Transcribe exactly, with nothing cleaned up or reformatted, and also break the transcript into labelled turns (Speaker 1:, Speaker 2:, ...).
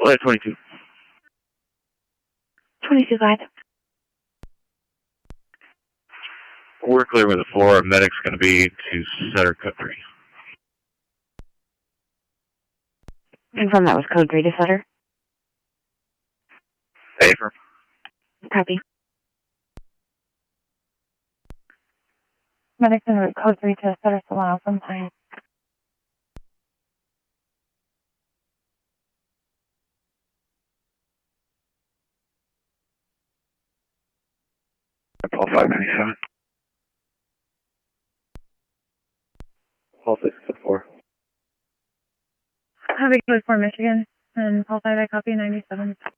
Speaker 1: Flight twenty-two.
Speaker 2: twenty-two, glide.
Speaker 1: We're clear with the floor. Medic's going to be to Setter Cut three.
Speaker 2: Confirm that was code three to Sutter.
Speaker 1: Affirm.
Speaker 2: Copy.
Speaker 3: Medics en route code three to Sutter Solano sometime.
Speaker 1: Paul five ninety-seven. Paul six four.
Speaker 3: Have a code four Michigan and Paul five I copy ninety-seven.